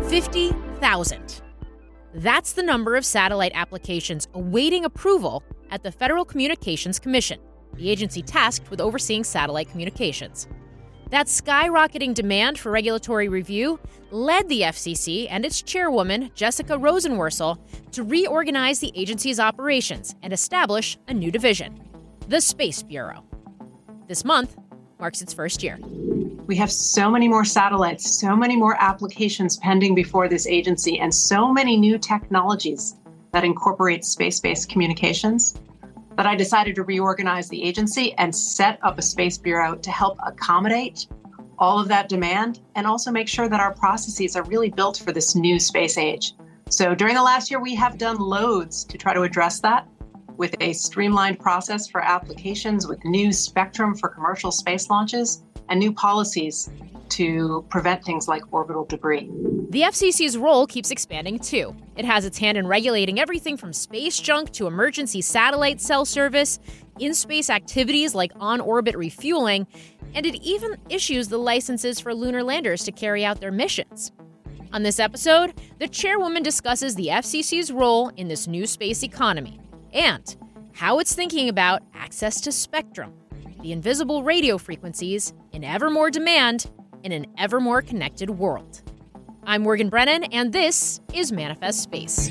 50,000. That's the number of satellite applications awaiting approval at the Federal Communications Commission, the agency tasked with overseeing satellite communications. That skyrocketing demand for regulatory review led the FCC and its chairwoman, Jessica Rosenworcel, to reorganize the agency's operations and establish a new division, the Space Bureau. This month marks its first year. We have so many more satellites, so many more applications pending before this agency, and so many new technologies that incorporate space-based communications that I decided to reorganize the agency and set up a Space Bureau to help accommodate all of that demand and also make sure that our processes are really built for this new space age. So during the last year, we have done loads to try to address that with a streamlined process for applications, with new spectrum for commercial space launches, and new policies to prevent things like orbital debris. The FCC's role keeps expanding too. It has its hand in regulating everything from space junk to emergency satellite cell service, in-space activities like on-orbit refueling, and it even issues the licenses for lunar landers to carry out their missions. On this episode, the chairwoman discusses the FCC's role in this new space economy and how it's thinking about access to spectrum, the invisible radio frequencies in ever more demand in an ever more connected world. I'm Morgan Brennan, and this is Manifest Space.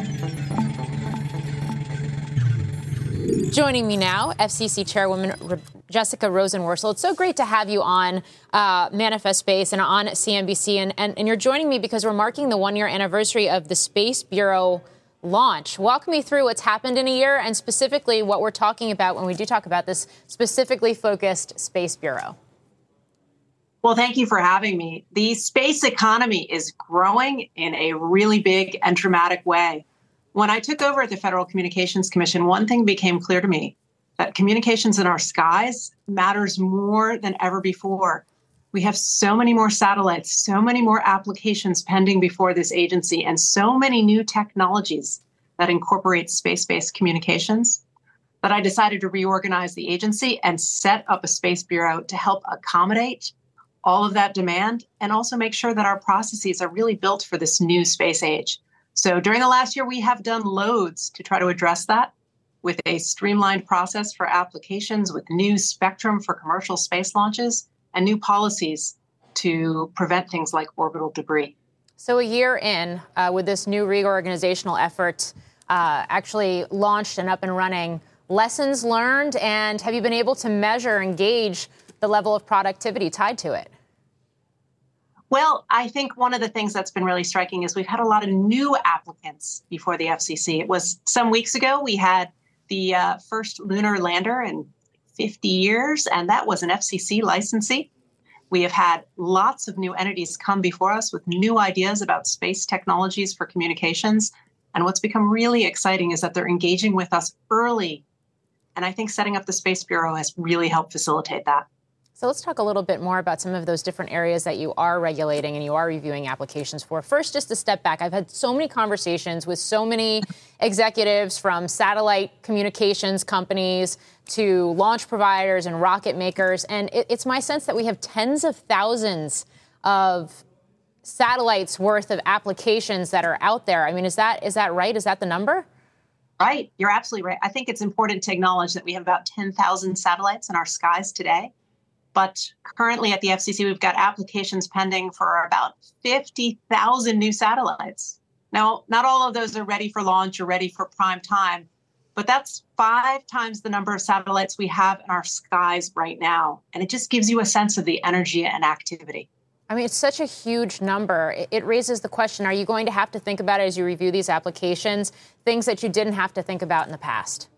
Joining me now, FCC Chairwoman Jessica Rosenworcel. It's so great to have you on Manifest Space and on CNBC. And you're joining me because we're marking the one-year anniversary of the Space Bureau launch. Walk me through what's happened in a year and specifically what we're talking about when we do talk about this specifically focused Space Bureau. Well, thank you for having me. The space economy is growing in a really big and dramatic way. When I took over at the Federal Communications Commission, one thing became clear to me, that communications in our skies matters more than ever before. We have so many more satellites, so many more applications pending before this agency, and so many new technologies that incorporate space-based communications that I decided to reorganize the agency and set up a Space Bureau to help accommodate all of that demand and also make sure that our processes are really built for this new space age. So during the last year, we have done loads to try to address that with a streamlined process for applications, with new spectrum for commercial space launches, and new policies to prevent things like orbital debris. So a year in with this new reorganizational effort actually launched and up and running, lessons learned, and have you been able to measure and gauge the level of productivity tied to it? Well, I think one of the things that's been really striking is we've had a lot of new applicants before the FCC. It was some weeks ago, we had the first lunar lander in 50 years, and that was an FCC licensee. We have had lots of new entities come before us with new ideas about space technologies for communications. And what's become really exciting is that they're engaging with us early. And I think setting up the Space Bureau has really helped facilitate that. So let's talk a little bit more about some of those different areas that you are regulating and you are reviewing applications for. First, just to step back, I've had so many conversations with so many executives from satellite communications companies to launch providers and rocket makers. And it's my sense that we have tens of thousands of satellites worth of applications that are out there. I mean, is that right? Is that the number? Right. You're absolutely right. I think it's important to acknowledge that we have about 10,000 satellites in our skies today. But currently at the FCC, we've got applications pending for about 50,000 new satellites. Now, not all of those are ready for launch or ready for prime time, but that's 5 times the number of satellites we have in our skies right now. And it just gives you a sense of the energy and activity. I mean, it's such a huge number. It raises the question, are you going to have to think about it as you review these applications, things that you didn't have to think about in the past?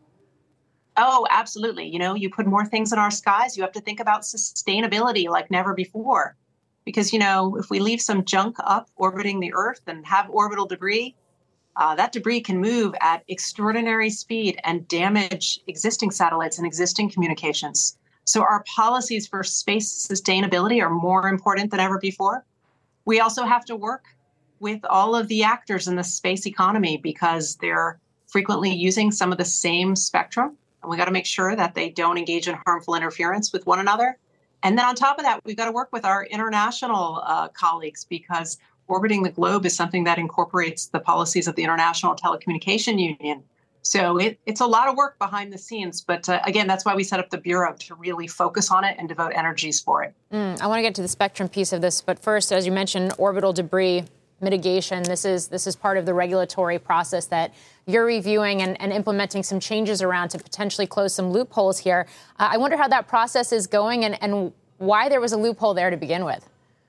Oh, absolutely. You know, you put more things in our skies, you have to think about sustainability like never before. Because, you know, if we leave some junk up orbiting the Earth and have orbital debris, that debris can move at extraordinary speed and damage existing satellites and existing communications. So our policies for space sustainability are more important than ever before. We also have to work with all of the actors in the space economy because they're frequently using some of the same spectrum. And we got to make sure that they don't engage in harmful interference with one another. And then on top of that, we've got to work with our international colleagues because orbiting the globe is something that incorporates the policies of the International Telecommunication Union. So it's a lot of work behind the scenes. But again, that's why we set up the Bureau, to really focus on it and devote energies for it. I want to get to the spectrum piece of this. But first, as you mentioned, orbital debris mitigation. This is part of the regulatory process that you're reviewing and implementing some changes around to potentially close some loopholes here. I wonder how that process is going and why there was a loophole there to begin with.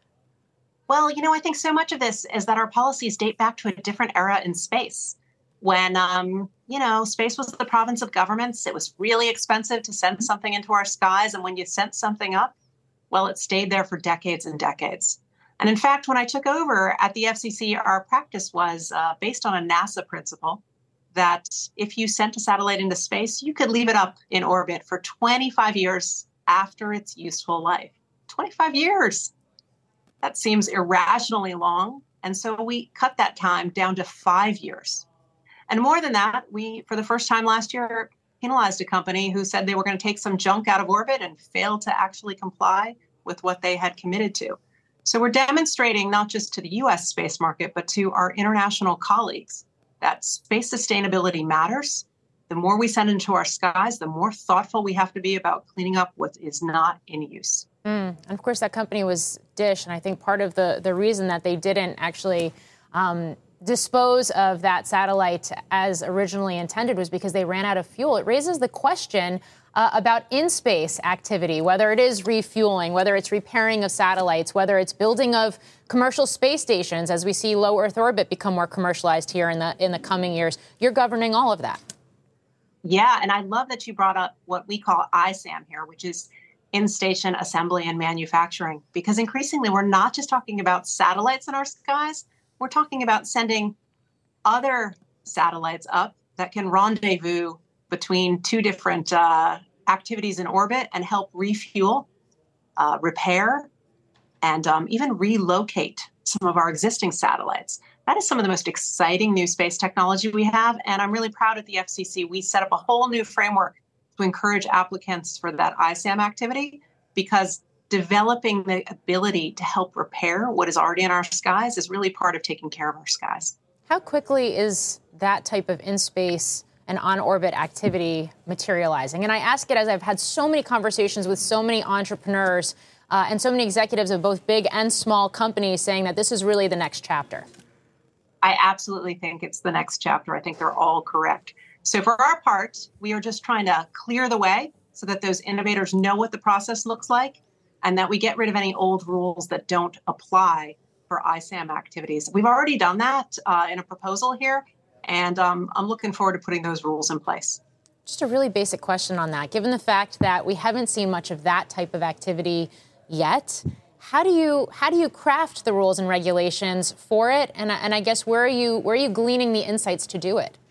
Well, I think so much of this is that our policies date back to a different era in space. When, space was the province of governments, it was really expensive to send something into our skies. And when you sent something up, well, it stayed there for decades and decades. And in fact, when I took over at the FCC, our practice was based on a NASA principle that if you sent a satellite into space, you could leave it up in orbit for 25 years after its useful life. 25 years. That seems irrationally long. And so we cut that time down to 5 years. And more than that, we, for the first time last year, penalized a company who said they were going to take some junk out of orbit and failed to actually comply with what they had committed to. So we're demonstrating not just to the U.S. space market, but to our international colleagues that space sustainability matters. The more we send into our skies, the more thoughtful we have to be about cleaning up what is not in use. And of course, that company was Dish. And I think part of the reason that they didn't actually dispose of that satellite as originally intended was because they ran out of fuel. It raises the question about in-space activity, whether it is refueling, whether it's repairing of satellites, whether it's building of commercial space stations, as we see low Earth orbit become more commercialized here in the coming years. You're governing all of that. Yeah, and I love that you brought up what we call ISAM here, which is in-station assembly and manufacturing, because increasingly we're not just talking about satellites in our skies, we're talking about sending other satellites up that can rendezvous between two different activities in orbit and help refuel, repair, and even relocate some of our existing satellites. That is some of the most exciting new space technology we have. And I'm really proud at the FCC, we set up a whole new framework to encourage applicants for that ISAM activity, because developing the ability to help repair what is already in our skies is really part of taking care of our skies. How quickly is that type of in-space and on-orbit activity materializing? And I ask it as I've had so many conversations with so many entrepreneurs and so many executives of both big and small companies saying that this is really the next chapter. I absolutely think it's the next chapter. I think they're all correct. So for our part, we are just trying to clear the way so that those innovators know what the process looks like and that we get rid of any old rules that don't apply for ISAM activities. We've already done that in a proposal here, and I'm looking forward to putting those rules in place. Just a really basic question on that. Given the fact that we haven't seen much of that type of activity yet, how do you craft the rules and regulations for it? And I guess where are you gleaning the insights to do it?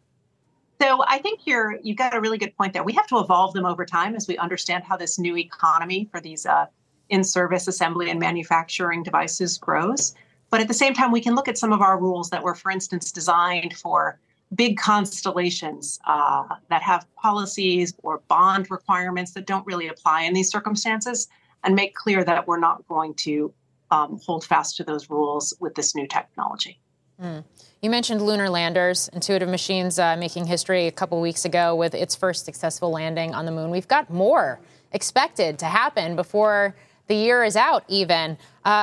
So I think you've got a really good point there. We have to evolve them over time as we understand how this new economy for these in-service assembly and manufacturing devices grows. But at the same time, we can look at some of our rules that were, for instance, designed for big constellations that have policies or bond requirements that don't really apply in these circumstances, and make clear that we're not going to hold fast to those rules with this new technology. You mentioned lunar landers, Intuitive Machines making history a couple weeks ago with its first successful landing on the moon. We've got more expected to happen before the year is out even.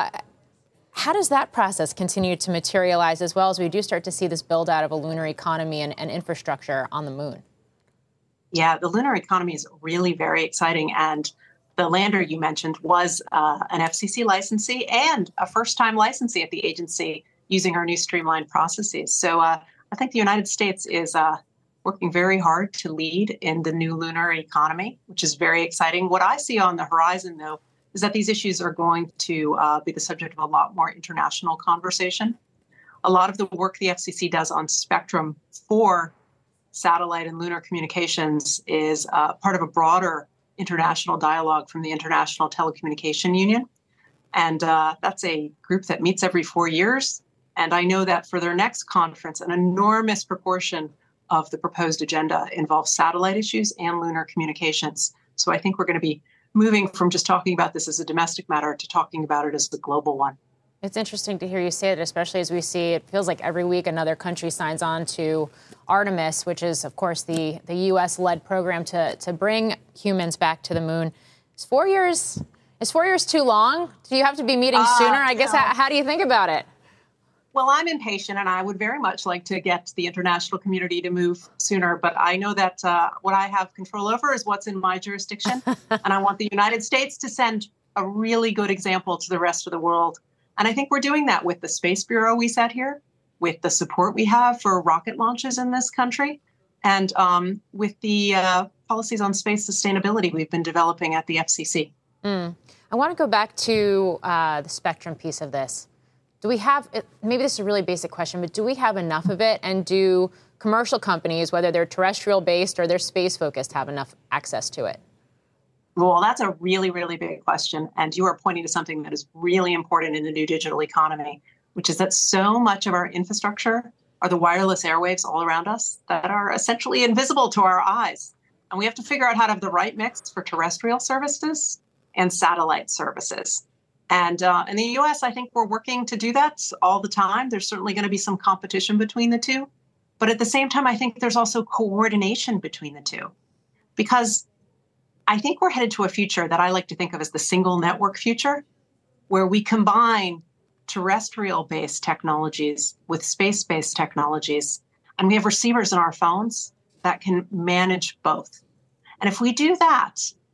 How does that process continue to materialize as well as we do start to see this build out of a lunar economy and infrastructure on the moon? Yeah, the lunar economy is really very exciting. And the lander you mentioned was an FCC licensee and a first-time licensee at the agency using our new streamlined processes. So I think the United States is working very hard to lead in the new lunar economy, which is very exciting. What I see on the horizon, though, is that these issues are going to be the subject of a lot more international conversation. A lot of the work the FCC does on spectrum for satellite and lunar communications is part of a broader international dialogue from the International Telecommunication Union. And that's a group that meets every 4 years. And I know that for their next conference, an enormous proportion of the proposed agenda involves satellite issues and lunar communications. So I think we're going to be moving from just talking about this as a domestic matter to talking about it as the global one. It's interesting to hear you say that, especially as we see it feels like every week another country signs on to Artemis, which is, of course, the U.S.-led program to bring humans back to the moon. Is 4 years too long? Do you have to be meeting sooner? I guess, how do you think about it? Well, I'm impatient, and I would very much like to get the international community to move sooner. But I know that what I have control over is what's in my jurisdiction. And I want the United States to send a really good example to the rest of the world. And I think we're doing that with the Space Bureau we set here, with the support we have for rocket launches in this country, and with the policies on space sustainability we've been developing at the FCC. I want to go back to the spectrum piece of this. Do we have, maybe this is a really basic question, but do we have enough of it? And do commercial companies, whether they're terrestrial based or they're space focused, have enough access to it? Well, that's a really, really big question. And you are pointing to something that is really important in the new digital economy, which is that so much of our infrastructure are the wireless airwaves all around us that are essentially invisible to our eyes. And we have to figure out how to have the right mix for terrestrial services and satellite services. And in the U.S., I think we're working to do that all the time. There's certainly going to be some competition between the two. But at the same time, I think there's also coordination between the two. Because I think we're headed to a future that I like to think of as the single network future, where we combine terrestrial-based technologies with space-based technologies. And we have receivers in our phones that can manage both. And if we do that,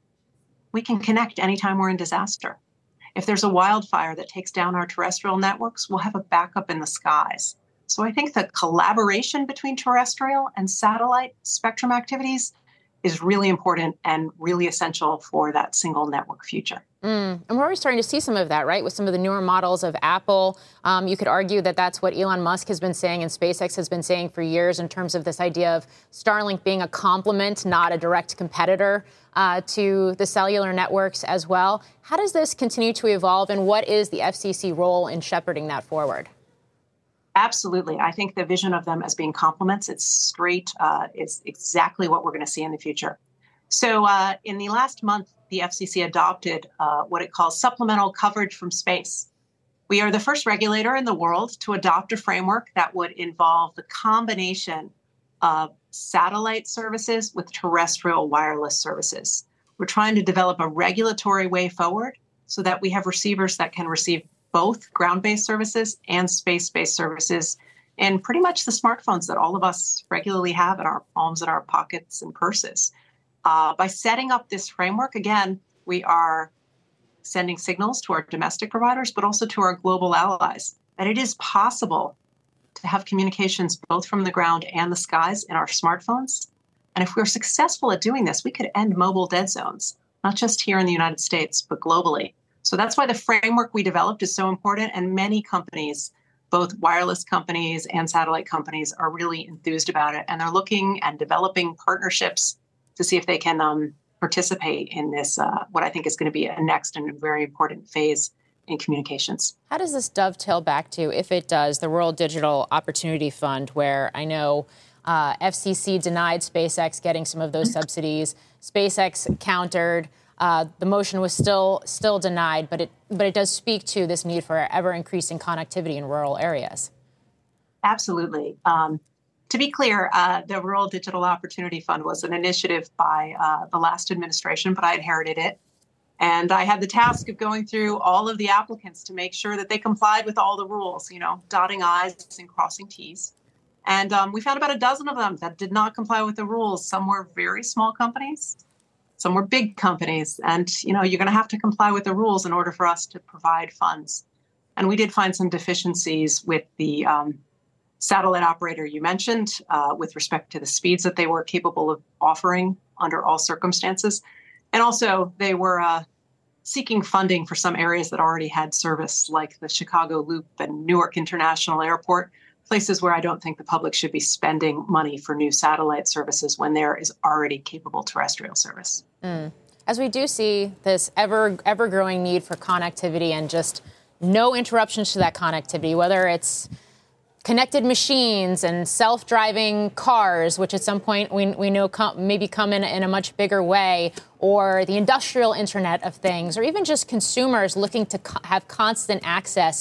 we can connect anytime we're in disaster. If there's a wildfire that takes down our terrestrial networks, we'll have a backup in the skies. So I think the collaboration between terrestrial and satellite spectrum activities is really important and really essential for that single network future. And we're already starting to see some of that, right? With some of the newer models of Apple. You could argue that that's what Elon Musk has been saying and SpaceX has been saying for years in terms of this idea of Starlink being a complement, not a direct competitor to the cellular networks as well. How does this continue to evolve, and what is the FCC role in shepherding that forward? Absolutely. I think the vision of them as being complements, it's straight, is exactly what we're going to see in the future. So in the last month, the FCC adopted what it calls supplemental coverage from space. We are the first regulator in the world to adopt a framework that would involve the combination of satellite services with terrestrial wireless services. We're trying to develop a regulatory way forward so that we have receivers that can receive both ground-based services and space-based services, and pretty much the smartphones that all of us regularly have in our palms, in our pockets, and purses. By setting up this framework, again, we are sending signals to our domestic providers, but also to our global allies, that it is possible to have communications both from the ground and the skies in our smartphones. And if we're successful at doing this, we could end mobile dead zones, not just here in the United States, but globally. So that's why the framework we developed is so important. And many companies, both wireless companies and satellite companies, are really enthused about it. And they're looking and developing partnerships to see if they can participate in this, what I think is going to be a next and very important phase in communications. How does this dovetail back to, if it does, the World Digital Opportunity Fund, where I know FCC denied SpaceX getting some of those subsidies. SpaceX countered. The motion was still denied, but it does speak to this need for ever-increasing connectivity in rural areas. Absolutely. To be clear, the Rural Digital Opportunity Fund was an initiative by the last administration, but I inherited it. And I had the task of going through all of the applicants to make sure that they complied with all the rules, dotting I's and crossing T's. And we found about a dozen of them that did not comply with the rules. Some were very small companies. Some were big companies. And, you're going to have to comply with the rules in order for us to provide funds. And we did find some deficiencies with the satellite operator you mentioned with respect to the speeds that they were capable of offering under all circumstances. And also, they were seeking funding for some areas that already had service, like the Chicago Loop and Newark International Airport, places where I don't think the public should be spending money for new satellite services when there is already capable terrestrial service. As we do see this ever-growing need for connectivity and just no interruptions to that connectivity, whether it's connected machines and self-driving cars, which at some point we know maybe come in a much bigger way, or the industrial Internet of Things, or even just consumers looking to have constant access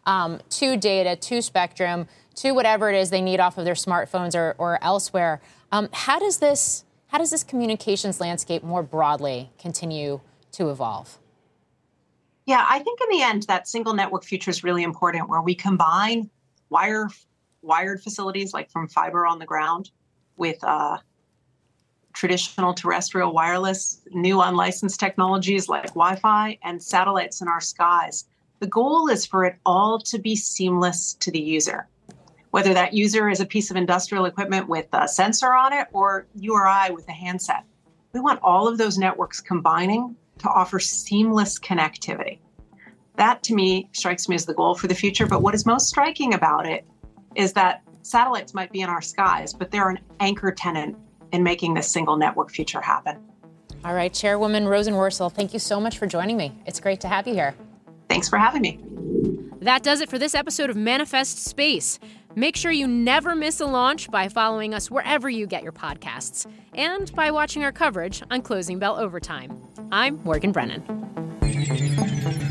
to data, to spectrum, to whatever it is they need off of their smartphones or elsewhere. How does this communications landscape more broadly continue to evolve? Yeah, I think in the end, that single network future is really important, where we combine wired facilities like from fiber on the ground with traditional terrestrial wireless, new unlicensed technologies like Wi-Fi, and satellites in our skies. The goal is for it all to be seamless to the user, whether that user is a piece of industrial equipment with a sensor on it or you or I with a handset. We want all of those networks combining to offer seamless connectivity. That, to me, strikes me as the goal for the future. But what is most striking about it is that satellites might be in our skies, but they're an anchor tenant in making this single network future happen. All right, Chairwoman Rosenworcel, thank you so much for joining me. It's great to have you here. Thanks for having me. That does it for this episode of Manifest Space. Make sure you never miss a launch by following us wherever you get your podcasts and by watching our coverage on Closing Bell Overtime. I'm Morgan Brennan.